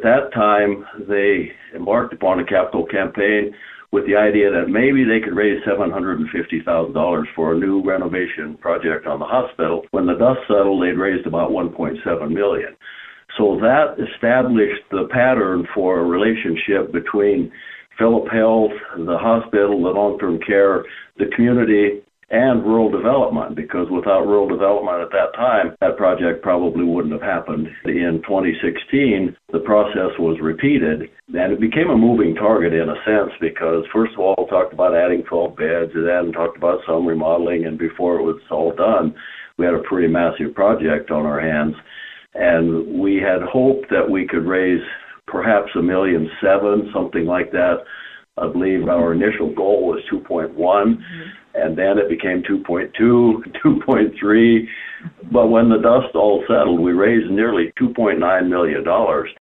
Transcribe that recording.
that time, they embarked upon a capital campaign with the idea that maybe they could raise $750,000 for a new renovation project on the hospital. When the dust settled, they'd raised about $1.7 million. So that established the pattern for a relationship between Philip Health, the hospital, the long-term care, the community, and rural development, because without rural development at that time, that project probably wouldn't have happened. In 2016, the process was repeated, and it became a moving target in a sense, because first of all, talked about adding 12 beds, and then talked about some remodeling, and before it was all done, we had a pretty massive project on our hands, and we had hoped that we could raise perhaps $1.7 million, something like that. I believe our initial goal was 2.1, and then it became 2.2, 2.3. But when the dust all settled, we raised nearly $2.9 million.